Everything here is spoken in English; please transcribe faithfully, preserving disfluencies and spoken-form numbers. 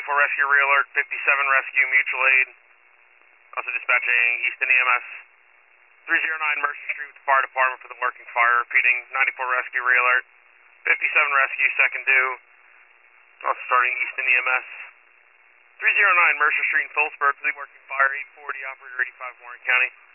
ninety-four Rescue Realert, fifty-seven Rescue Mutual Aid. Also dispatching Easton E M S. three oh nine Mercer Street with the Fire Department for the working fire. Repeating, ninety-four Rescue Realert, fifty-seven Rescue, second due. Also starting Easton E M S. three oh nine Mercer Street in Phillipsburg for the working fire. eight forty, operator eighty-five, Warren County.